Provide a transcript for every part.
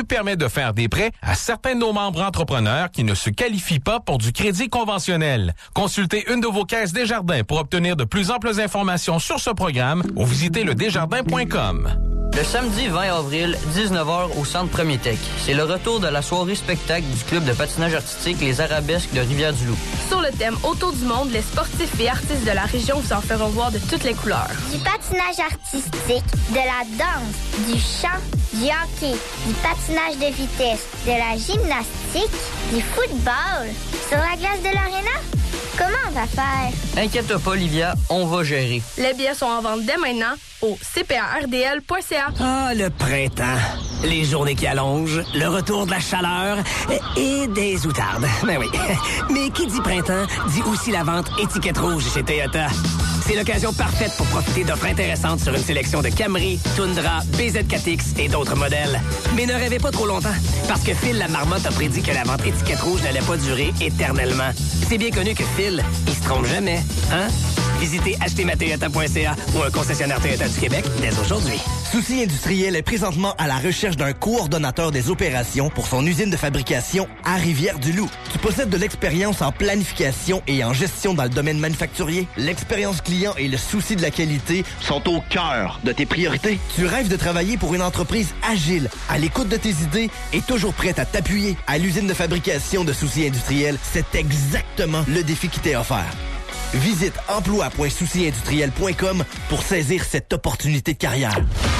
plus permet de faire des prêts à certains de nos membres entrepreneurs qui ne se qualifient pas pour du crédit conventionnel. Consultez une de vos caisses Desjardins pour obtenir de plus amples informations sur ce programme ou visitez le desjardins.com. Le samedi 20 avril, 19h au Centre Premier Tech. C'est le retour de la soirée spectacle du club de patinage artistique Les Arabesques de Rivière-du-Loup. Sur le thème Autour du monde, les sportifs et artistes de la région vous en feront voir de toutes les couleurs. Du patinage artistique, de la danse, du chant, du hockey, du patinage de vitesse, de la gymnastique, du football. Sur la glace de l'aréna? Comment on va faire? Inquiète pas, Olivia, on va gérer. Les billets sont en vente dès maintenant au cpardl.ca. Ah, le printemps. Les journées qui allongent, le retour de la chaleur et des outardes. Ben oui. Mais qui dit printemps, dit aussi la vente étiquette rouge chez Toyota. C'est l'occasion parfaite pour profiter d'offres intéressantes sur une sélection de Camry, Tundra, BZ4X et d'autres modèles. Mais ne rêvez pas trop longtemps, parce que Phil la marmotte a prédit que la vente étiquette rouge n'allait pas durer éternellement. C'est bien connu que Phil, il se trompe jamais, hein? Visitez achetezmatoyota.ca ou un concessionnaire Toyota du Québec dès aujourd'hui. Souci Industriel est présentement à la recherche d'un coordonnateur des opérations pour son usine de fabrication à Rivière-du-Loup. Tu possèdes de l'expérience en planification et en gestion dans le domaine manufacturier. L'expérience client et le souci de la qualité sont au cœur de tes priorités. Tu rêves de travailler pour une entreprise agile, à l'écoute de tes idées et toujours prête à t'appuyer. À l'usine de fabrication de Souci Industriel, c'est exactement le défi qui t'est offert. Visite emploi.souciindustriel.com pour saisir cette opportunité de carrière.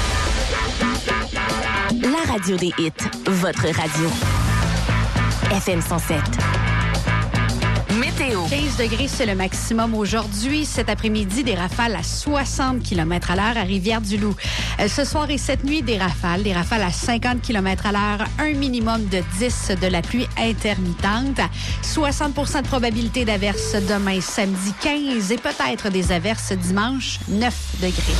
La radio des hits, votre radio. FM 107. Météo. 15 degrés, c'est le maximum aujourd'hui. Cet après-midi, des rafales à 60 km à l'heure à Rivière-du-Loup. Ce soir et cette nuit, des rafales à 50 km à l'heure, un minimum de 10 de la pluie intermittente. 60 de probabilité d'averses demain, samedi 15 et peut-être des averses dimanche, 9 degrés.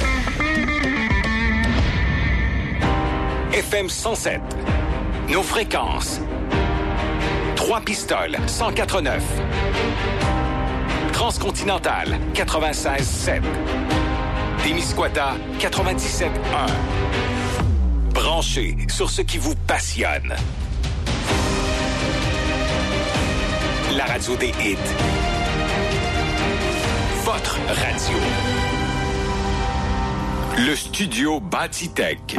FM 107. Nos fréquences. 3 pistoles, 104.9. Transcontinental, 96.7. Témiscouata, 97.1. Branchez sur ce qui vous passionne. La radio des hits. Votre radio. Le studio Bâtitech.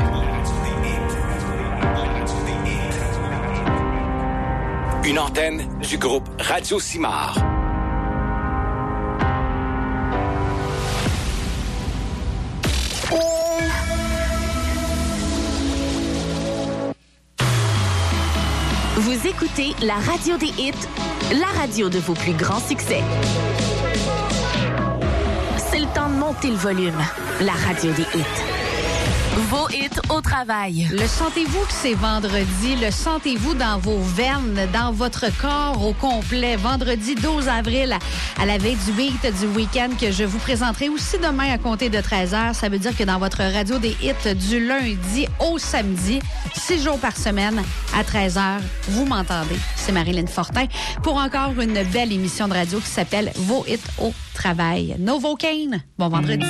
Une antenne du groupe Radio Simard. Vous écoutez la radio des hits, la radio de vos plus grands succès. C'est le temps de monter le volume. La radio des hits. Vos hits au travail. Le sentez-vous que c'est vendredi? Le sentez-vous dans vos veines, dans votre corps au complet? Vendredi 12 avril, à la veille du beat du week-end que je vous présenterai aussi demain à compter de 13h. Ça veut dire que dans votre radio des hits du lundi au samedi, 6 jours par semaine à 13h, vous m'entendez. C'est Marilyn Fortin pour encore une belle émission de radio qui s'appelle Vos hits au travail. Novocaine, bon vendredi.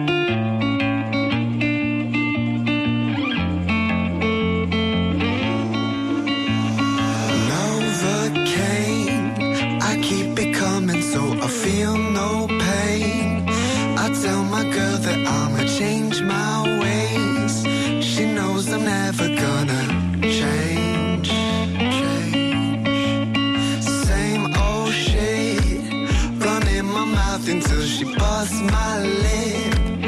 I feel no pain. I tell my girl that I'ma change my ways. She knows I'm never gonna change. Same old shit, running my mouth until she busts my lip.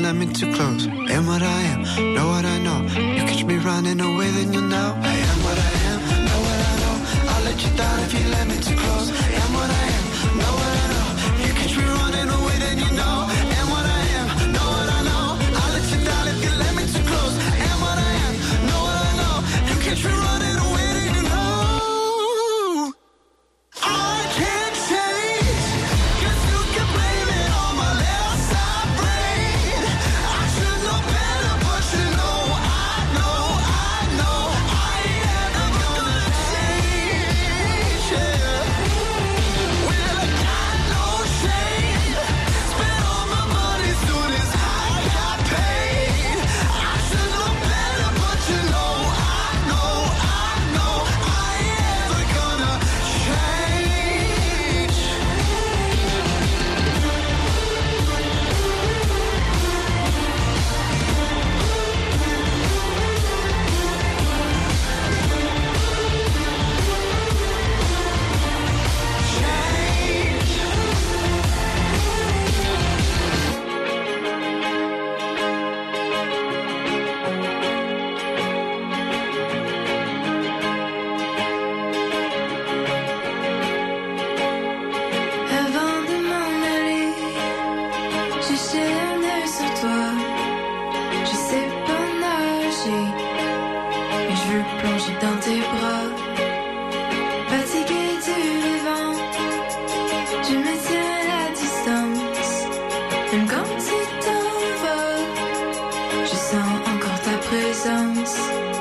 let me too close. Am what I am, know what I know. You catch me running away, then you'll know. I am what I am, know what I know. I'll let you down if you let me too close. I am what I am, know what I know. You catch me running away, then you know. Am what I am, know what I know. I'll let you down if you let me too close. I am what I am, know what I know. You catch me running away, then you know. I can't change, 'cause you can blame it on my left side brain. I should know better, but you know, I know, I ain't ever gonna change, yeah. Well, I got no shame, spent all my money soon as I got paid. I should know better, but you know, I know, I ain't ever gonna change. Avant de m'en aller, je chaîne sur toi. Je sais pas nager, mais je veux plonger dans tes bras. Fatigué du vivant, je me tiens à la distance. Même quand tu t'en vas, je sens encore ta présence.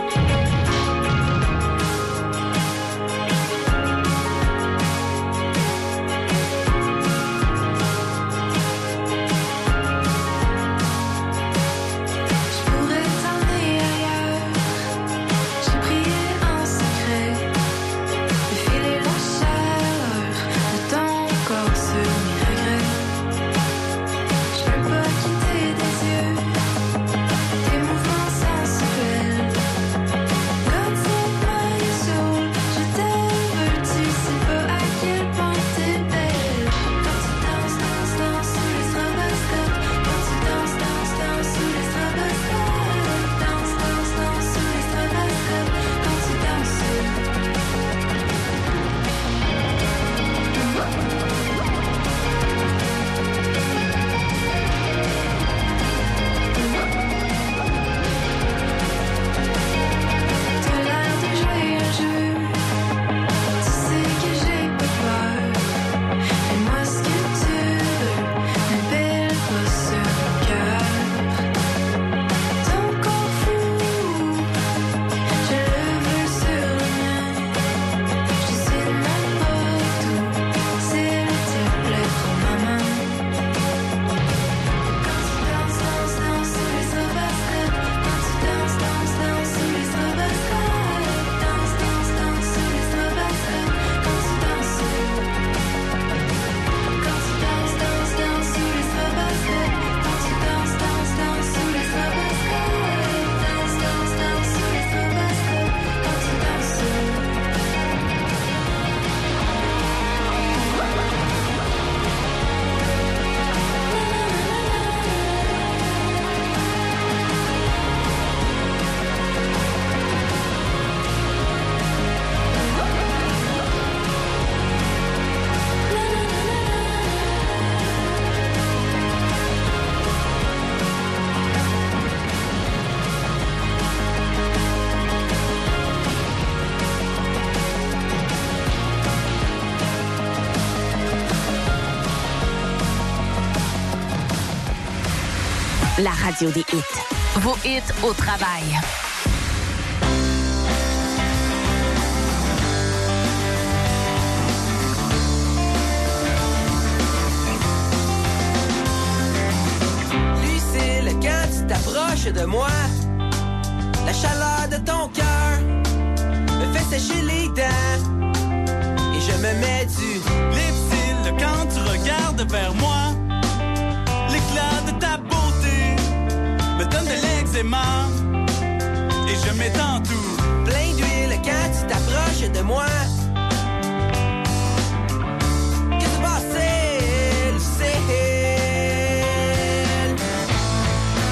Je pourrais t'emmener ailleurs. J'ai prié en secret de filer la chaleur de ton corps sur mes regrets. Je peux pas quitter tes yeux, tes mouvements sensuels. Quand c'est pas soul, je t'aime, tu sais pas à quel point t'es belle. Quand tu danses, danses, danses sous les stroboscopes. Quand tu danses, danses, danses sous les stroboscopes. Danse, danse, danse sous les stroboscopes. Quand tu danses. T'as l'air de jouer un jeu. Tu sais que j'ai pas peur. Fais-moi ce que tu veux, mais belle pas sur le cœur. Ton corps fou, je le veux sur le mien. Je sais même pas tout, s'il te plaît, prends ma main. Quand tu danses, danses, danses sous les stroboscopes. Quand tu danses, danses, danses sous les stroboscopes. Danse, danse, danse sous les stroboscopes. Quand tu danses. Quand tu danses, danses, danses sous les stroboscopes. Quand tu danses, danses, danses sous les stroboscopes. Danse, danse, danse sous les stroboscopes. Quand tu danses. La radio des hits. Vos hits au travail. Lucille, quand tu t'approches de moi, la chaleur de ton cœur me fait sécher les dents et je me mets du Lipsil, quand tu regardes vers moi, l'éclat de ta beauté me donne de l'eczéma et je m'étends tout. Plein d'huile quand tu t'approches de moi. Qu'est-ce qui se passe, Lucille?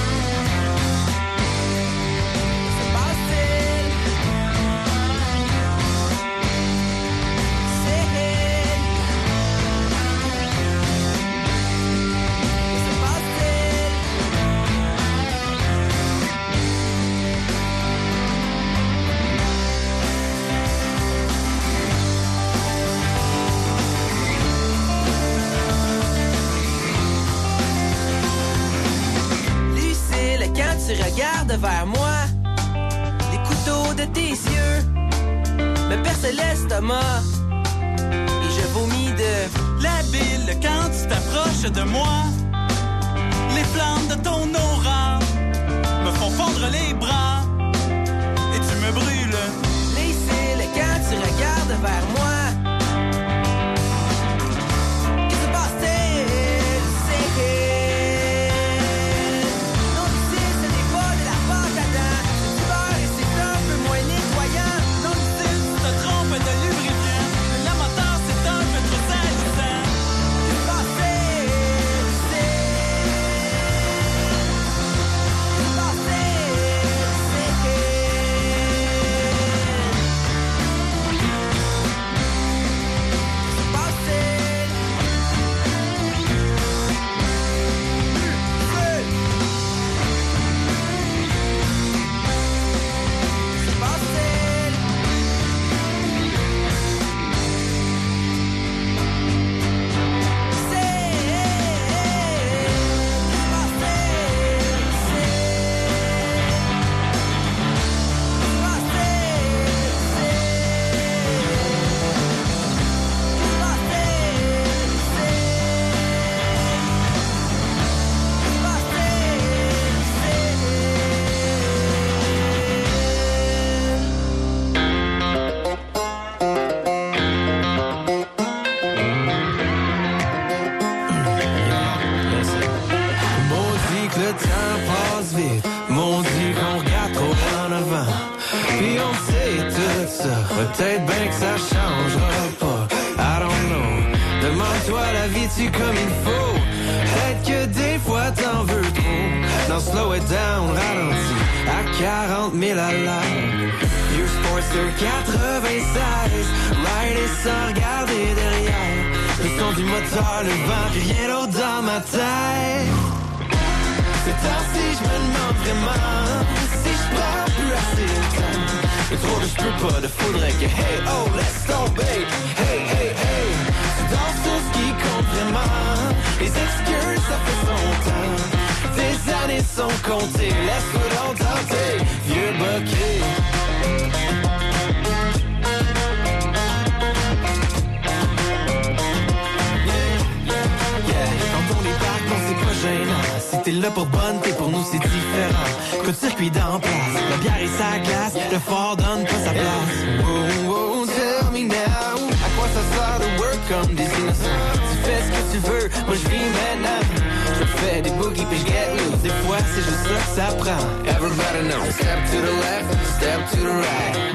regardes vers moi. Les couteaux de tes yeux me percent l'estomac. Et je vomis de la bile quand tu t'approches de moi. Les flammes de ton aura me font fondre les bras. Et tu me brûles les cils quand tu regardes vers moi. Qu'est-ce qui se passe-t-il? Non, ici, ce n'est pas de la pâte à dents. C'est du beurre et c'est un peu moins nettoyant. Non, ici, tu te trompes de lubrifiant. La moteur, c'est un peu trop salissant. Qu'est-ce qui se passe-t-il? Qu'est-ce qui se passe-t-il? Le temps passe vite, maudit qu'on regarde trop en avant. Puis on sait tout ça, peut-être bien que ça changera pas. I don't know, demande-toi la vie-tu comme il faut. Peut-être que des fois t'en veux trop. Non, slow it down, ralentis, à 40 000 à l'heure. Vieux Sportster 96, rider sans regarder derrière. Le son du moteur, le vent, puis rien d'autre dans ma tête. C'est ainsi, je me demande vraiment si je prends plus assez de temps. Mais trop de je peux pas, de faudrait que hey, oh, laisse tomber. Hey, hey, hey, tu danses sur ce qui compte vraiment. Les excuses, ça fait son temps. Tes années sont comptées, laisse-toi donc tenter, vieux bokeh. Si t'es là pour bonne, t'es pour nous c'est différent. Coup de circuit d'en place, la bière et sa glace, le fort donne pas sa place. Oh, oh, tell me now, à quoi ça sert de work comme des innocents? Tu fais ce que tu veux, moi je vis maintenant. Je fais des boogies pis je get loose, des fois c'est juste ça que ça prend. Everybody knows, step to the left, step to the right.